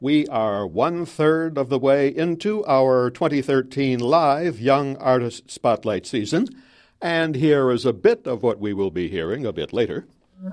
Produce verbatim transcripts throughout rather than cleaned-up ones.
We are one-third of the way into our twenty thirteen live Young Artist Spotlight season, and here is a bit of what we will be hearing a bit later.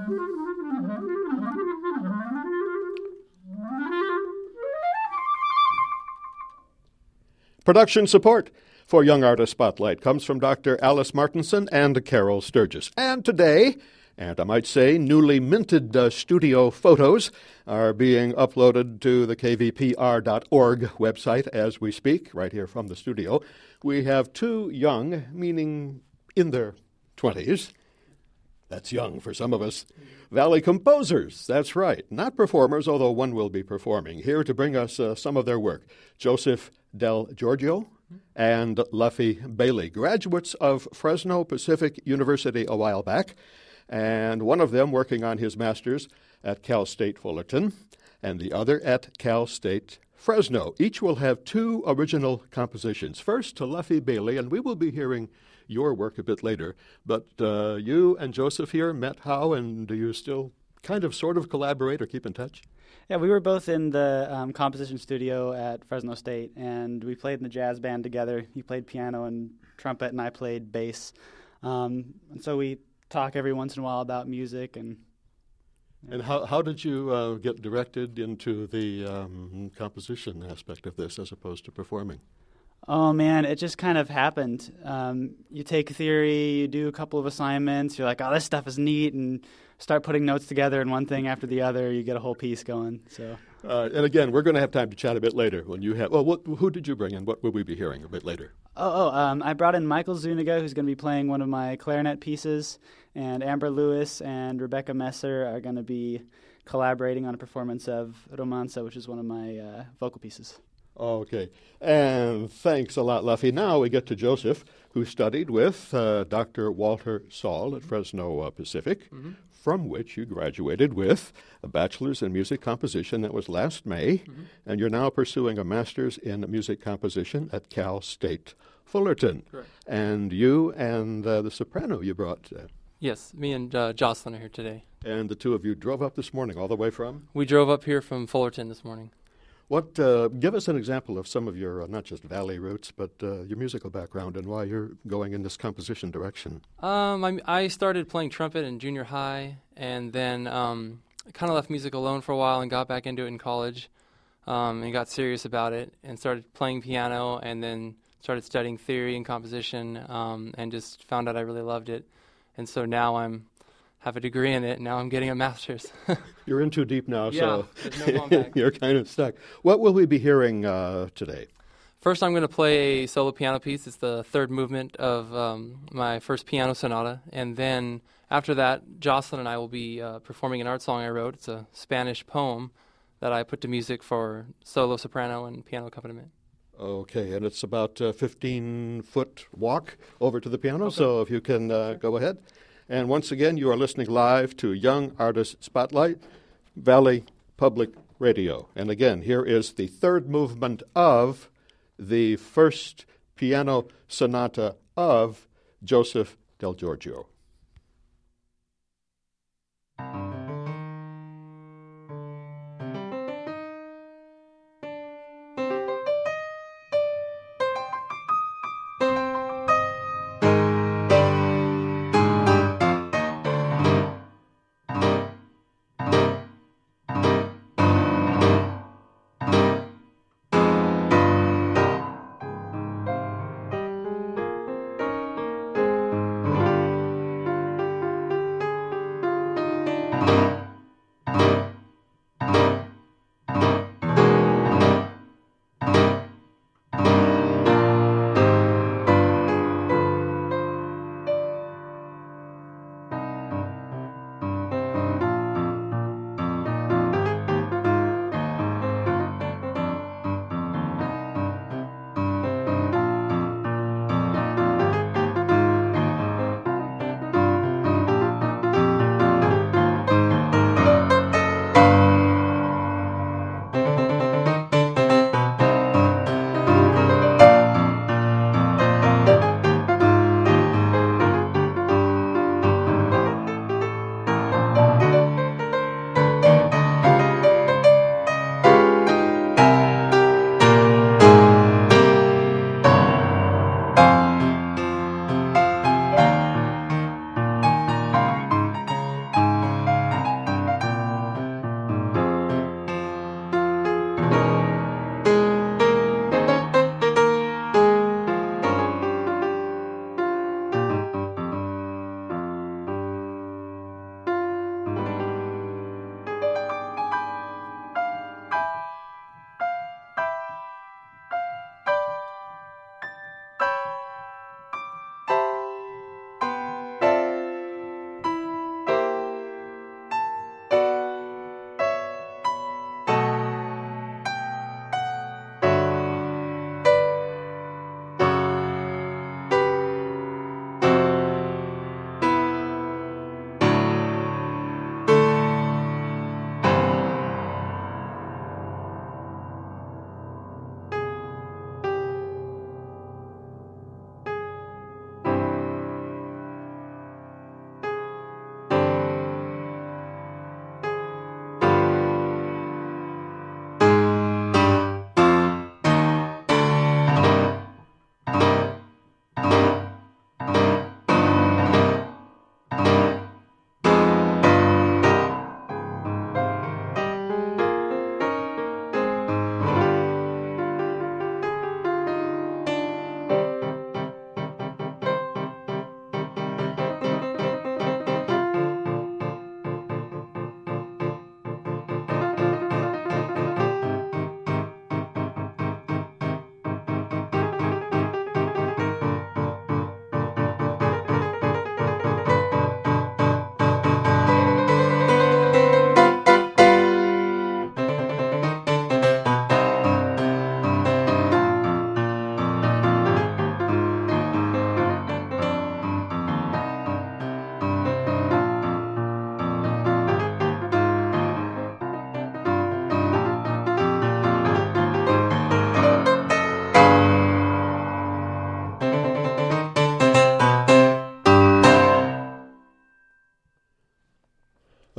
Production support for Young Artist Spotlight comes from Doctor Alice Martinson and Carol Sturgis. And today, and I might say newly minted uh, studio photos are being uploaded to the K V P R dot org website as we speak, right here from the studio. We have two young, meaning in their twenties, that's young for some of us, Valley composers, that's right, not performers, although one will be performing, here to bring us uh, some of their work. Joseph Del Giorgio and Luffy Bailey, graduates of Fresno Pacific University a while back, and one of them working on his master's at Cal State Fullerton, and the other at Cal State Fresno. Each will have two original compositions. First to Luffy Bailey, and we will be hearing your work a bit later. But uh, you and Joseph here met how, and do you still kind of sort of collaborate or keep in touch? Yeah, we were both in the um, composition studio at Fresno State, and we played in the jazz band together. He played piano and trumpet, and I played bass. Um, and so we talk every once in a while about music. And yeah. And how how did you uh, get directed into the um, composition aspect of this as opposed to performing? Oh, man, it just kind of happened. Um, you take theory, you do a couple of assignments, you're like, oh, this stuff is neat, and start putting notes together, and one thing after the other, you get a whole piece going. So, uh, and again, we're going to have time to chat a bit later when you have. Well, what, who did you bring in? What will we be hearing a bit later? Oh, oh um, I brought in Michael Zuniga, who's going to be playing one of my clarinet pieces, and Amber Lewis and Rebecca Messer are going to be collaborating on a performance of Romanza, which is one of my uh, vocal pieces. Okay, and thanks a lot, Luffy. Now we get to Joseph, who studied with uh, Doctor Walter Saul at Fresno uh, Pacific, mm-hmm. from which you graduated with a bachelor's in music composition. That was last May, mm-hmm. and you're now pursuing a master's in music composition at Cal State Fullerton. Correct. And you and uh, the soprano you brought. Uh, yes, me and uh, Jocelyn are here today. And the two of you drove up this morning, all the way from? We drove up here from Fullerton this morning. What? Uh, give us an example of some of your, uh, not just Valley roots, but uh, your musical background and why you're going in this composition direction. Um, I, I started playing trumpet in junior high, and then um, kind of left music alone for a while and got back into it in college, um, and got serious about it and started playing piano, and then started studying theory and composition, um, and just found out I really loved it. And so now I'm have a degree in it, and now I'm getting a master's. You're in too deep now, yeah, so there's no going back. You're kind of stuck. What will we be hearing uh, today? First, I'm going to play a solo piano piece. It's the third movement of um, my first piano sonata. And then after that, Jocelyn and I will be uh, performing an art song I wrote. It's a Spanish poem that I put to music for solo soprano and piano accompaniment. Okay, and it's about a fifteen-foot walk over to the piano, okay. So if you can uh, go ahead. And once again, you are listening live to Young Artist Spotlight, Valley Public Radio. And again, here is the third movement of the first piano sonata of Joseph Del Giorgio.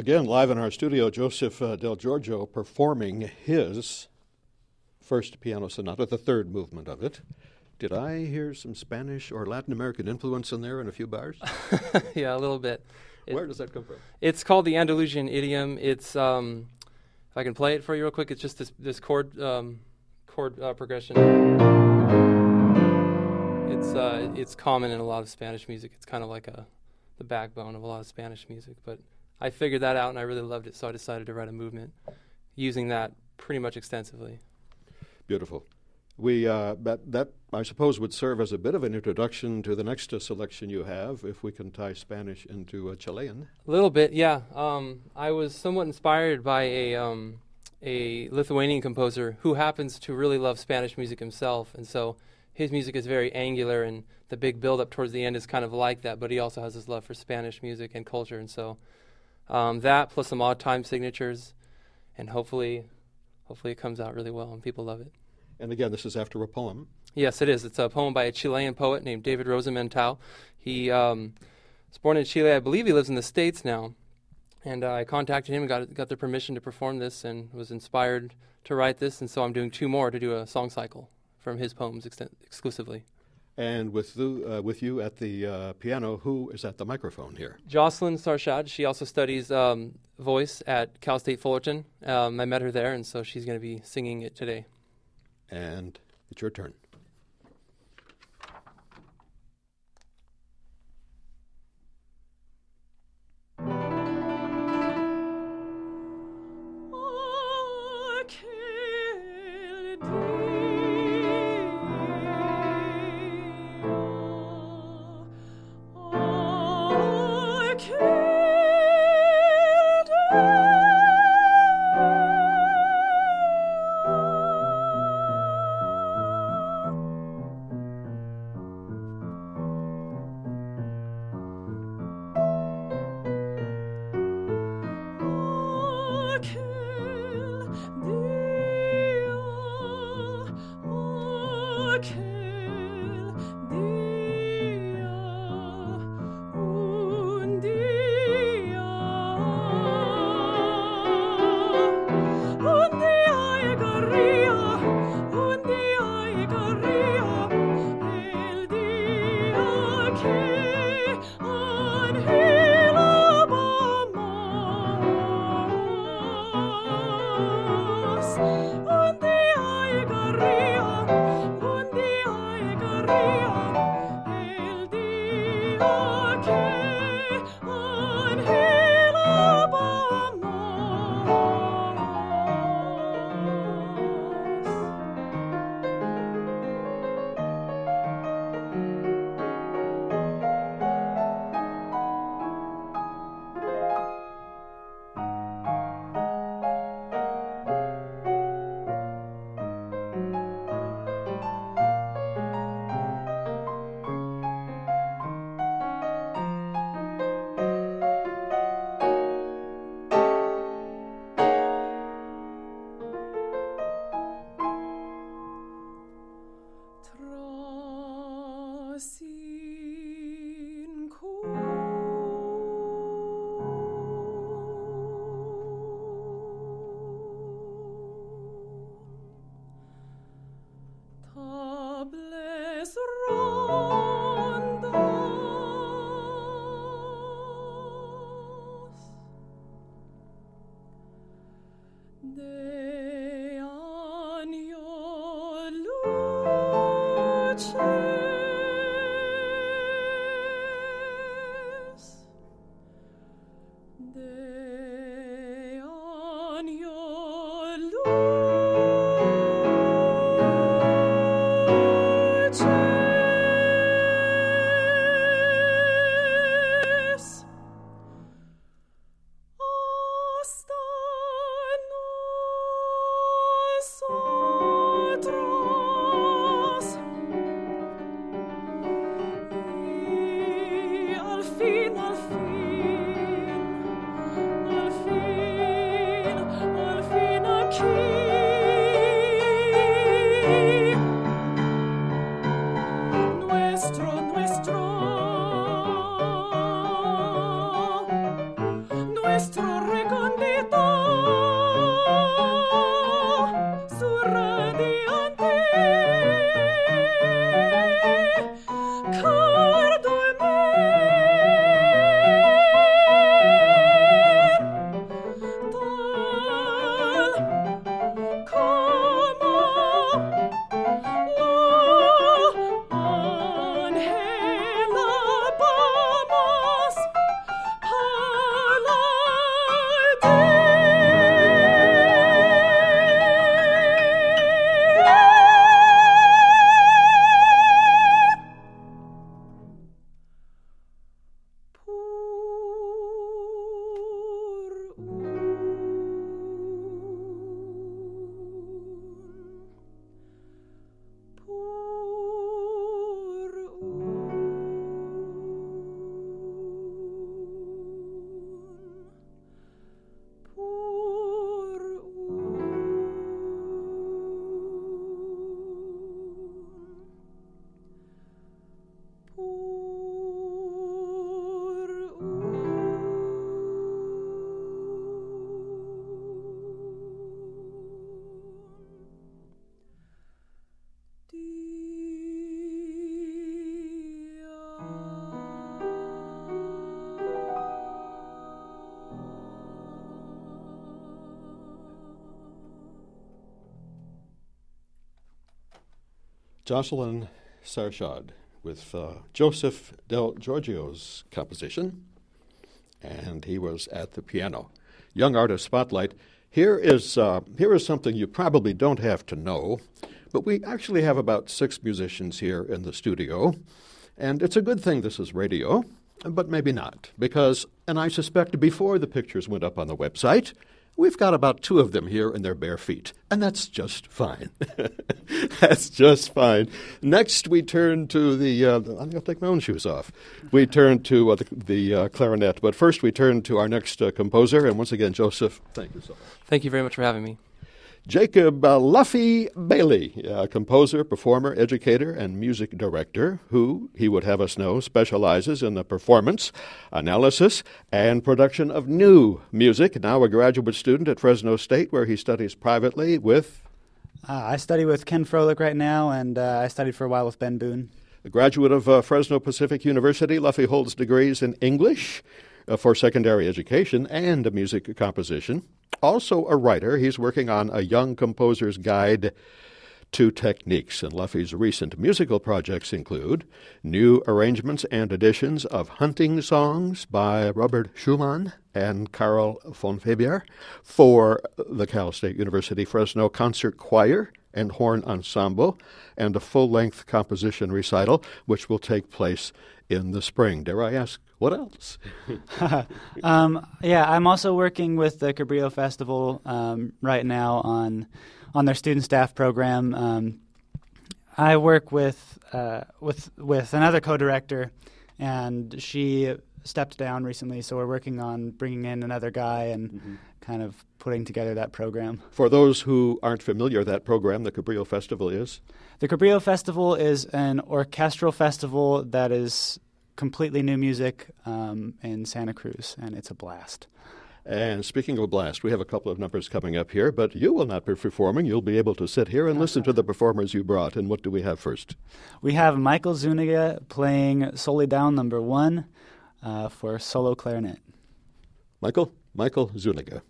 again, live in our studio, Joseph uh, Del Giorgio performing his first piano sonata, the third movement of it. Did I hear some Spanish or Latin American influence in there in a few bars? Yeah, a little bit. It, Where does that come from? It's called the Andalusian idiom. It's, um, if I can play it for you real quick, it's just this, this chord um, chord uh, progression. It's uh, it's common in a lot of Spanish music. It's kind of like a the backbone of a lot of Spanish music. But I figured that out, and I really loved it, so I decided to write a movement using that pretty much extensively. Beautiful. We uh, that, that, I suppose, would serve as a bit of an introduction to the next uh, selection you have, if we can tie Spanish into uh, Chilean. A little bit, yeah. Um, I was somewhat inspired by a um, a Lithuanian composer who happens to really love Spanish music himself, and so his music is very angular, and the big build-up towards the end is kind of like that, but he also has his love for Spanish music and culture, and so um, that plus some odd time signatures, and hopefully, hopefully it comes out really well and people love it. And again, this is after a poem. Yes, it is. It's a poem by a Chilean poet named David Rosenmentau. He um, was born in Chile. I believe he lives in the States now. And uh, I contacted him and got got the permission to perform this and was inspired to write this. And so I'm doing two more to do a song cycle from his poems ex- exclusively. And with the, uh, with you at the uh, piano, who is at the microphone here? Jocelyn Sarshad. She also studies um, voice at Cal State Fullerton. Um, I met her there, and so she's going to be singing it today. And it's your turn. Jocelyn Sarshad with uh, Joseph Del Giorgio's composition, and he was at the piano. Young Artist Spotlight. Here is uh, here is something you probably don't have to know, but we actually have about six musicians here in the studio, and it's a good thing this is radio, but maybe not, because, and I suspect before the pictures went up on the website, we've got about two of them here in their bare feet, and that's just fine. That's just fine. Next, we turn to the, uh, I'm going to take my own shoes off. We turn to uh, the, the uh, clarinet, but first we turn to our next uh, composer, and once again, Joseph, thank you so much. Thank you very much for having me. Jacob uh, Luffy Bailey, uh, composer, performer, educator, and music director, who, he would have us know, specializes in the performance, analysis, and production of new music. Now a graduate student at Fresno State, where he studies privately with... Uh, I study with Ken Froelich right now, and uh, I studied for a while with Ben Boone. A graduate of uh, Fresno Pacific University, Luffy holds degrees in English uh, for secondary education and music composition. Also a writer, he's working on a young composer's guide to techniques, and Luffy's recent musical projects include new arrangements and editions of hunting songs by Robert Schumann and Karl von Faber for the Cal State University Fresno Concert Choir and Horn Ensemble, and a full-length composition recital, which will take place in the spring. Dare I ask, what else? um, yeah, I'm also working with the Cabrillo Festival um, right now on on their student staff program. Um, I work with uh, with with another co-director, and she stepped down recently, so we're working on bringing in another guy and mm-hmm. kind of putting together that program. For those who aren't familiar, that program, the Cabrillo Festival, is? The Cabrillo Festival is an orchestral festival that is completely new music um, in Santa Cruz, and it's a blast. And speaking of a blast, we have a couple of numbers coming up here, but you will not be performing. You'll be able to sit here and listen to the performers you brought. And what do we have first? We have Michael Zuniga playing Solely Down number one uh, for solo clarinet. Michael, Michael Zuniga.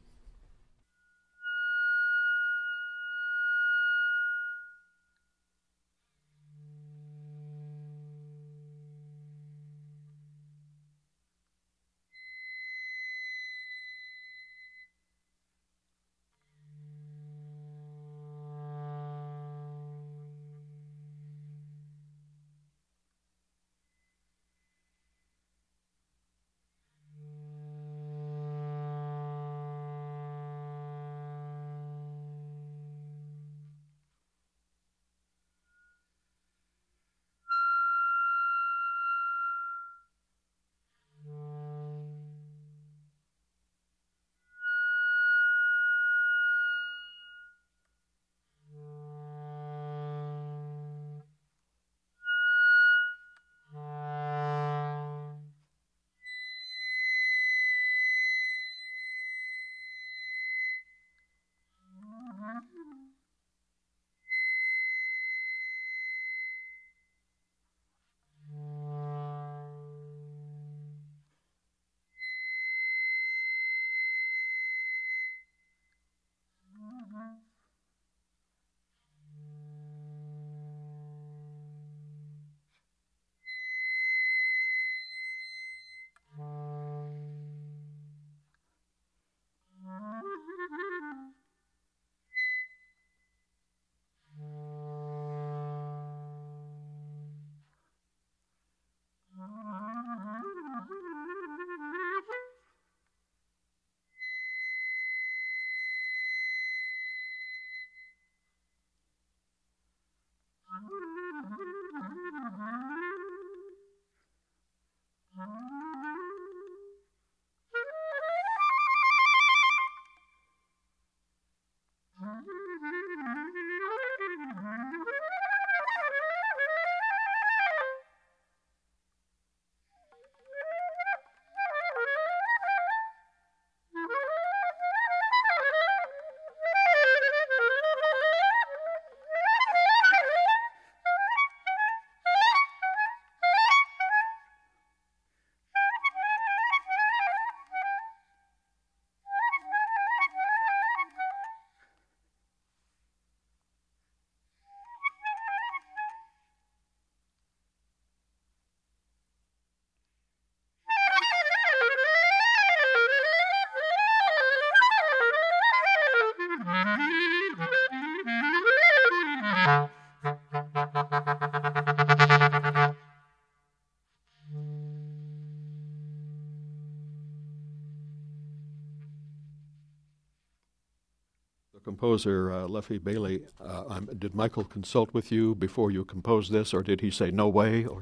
Composer uh, Leffie Bailey, uh, um, did Michael consult with you before you composed this, or did he say no way? Or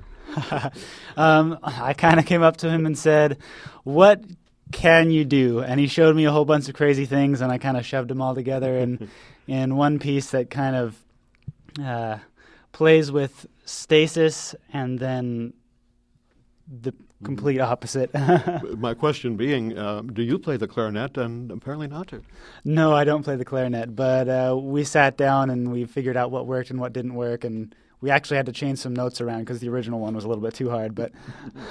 um, I kind of came up to him and said, "What can you do?" And he showed me a whole bunch of crazy things, and I kind of shoved them all together in in one piece that kind of uh, plays with stasis and then the complete opposite. My question being, uh, do you play the clarinet? And apparently not. No, I don't play the clarinet, but uh, we sat down and we figured out what worked and what didn't work, and we actually had to change some notes around because the original one was a little bit too hard. But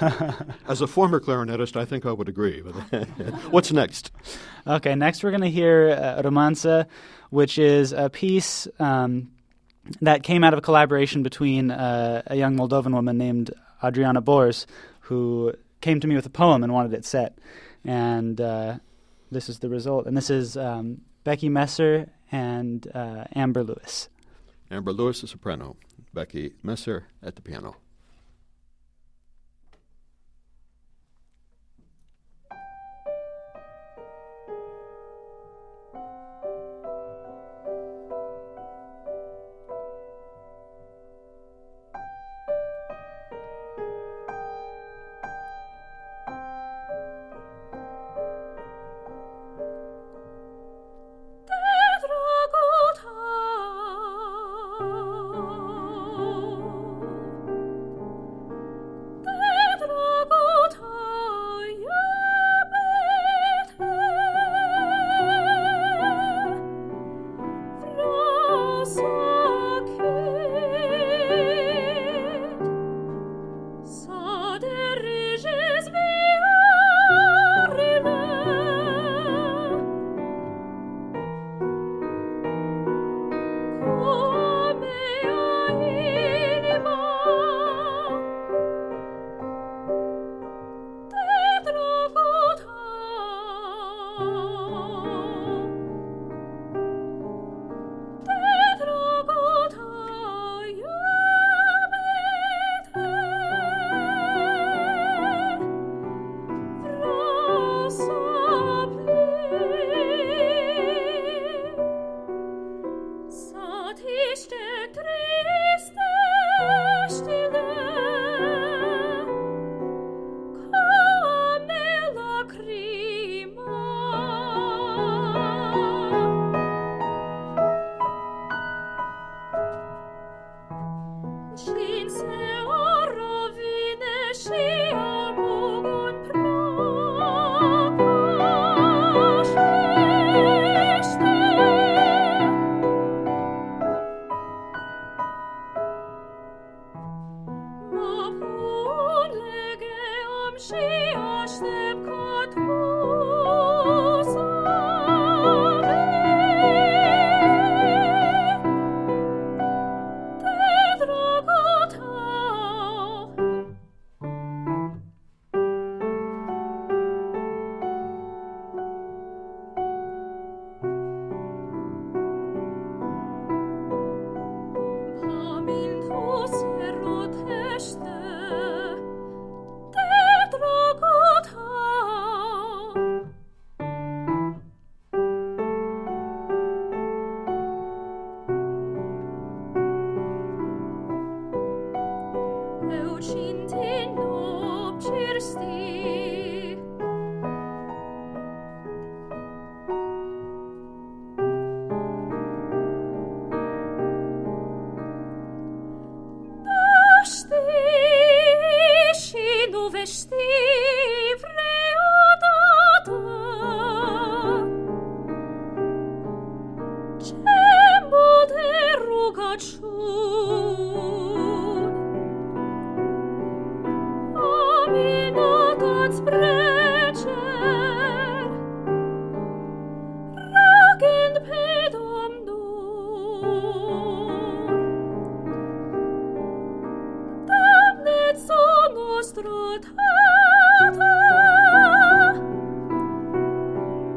as a former clarinetist, I think I would agree. What's next? Okay, next we're going to hear uh, Romanza, which is a piece um, that came out of a collaboration between uh, a young Moldovan woman named Adriana Bors, who came to me with a poem and wanted it set. And uh, this is the result. And this is um, Becky Messer and uh, Amber Lewis. Amber Lewis, the soprano. Becky Messer at the piano.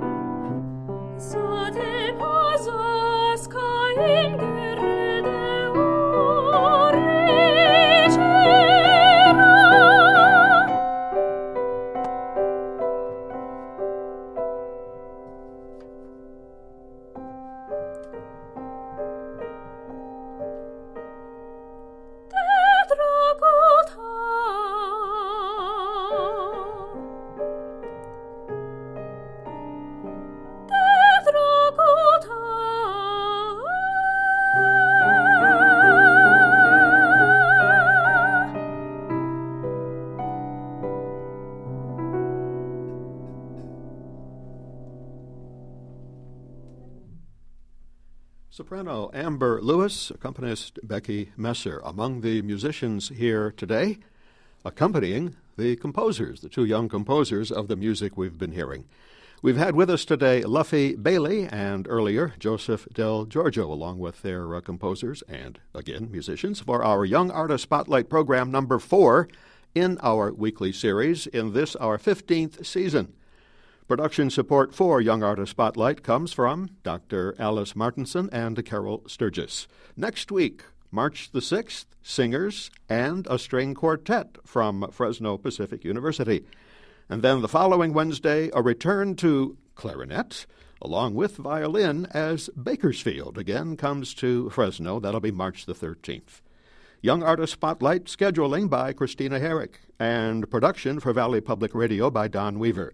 Sate pasas ca in gerede soprano Amber Lewis, accompanist Becky Messer, among the musicians here today, accompanying the composers, the two young composers of the music we've been hearing. We've had with us today Luffy Bailey and earlier Joseph Del Giorgio, along with their uh, composers and, again, musicians, for our Young Artist Spotlight program number four in our weekly series in this, our fifteenth season. Production support for Young Artist Spotlight comes from Doctor Alice Martinson and Carol Sturgis. Next week, March the sixth, singers and a string quartet from Fresno Pacific University. And then the following Wednesday, a return to clarinet, along with violin, as Bakersfield again comes to Fresno. That'll be March the thirteenth. Young Artist Spotlight scheduling by Christina Herrick, and production for Valley Public Radio by Don Weaver.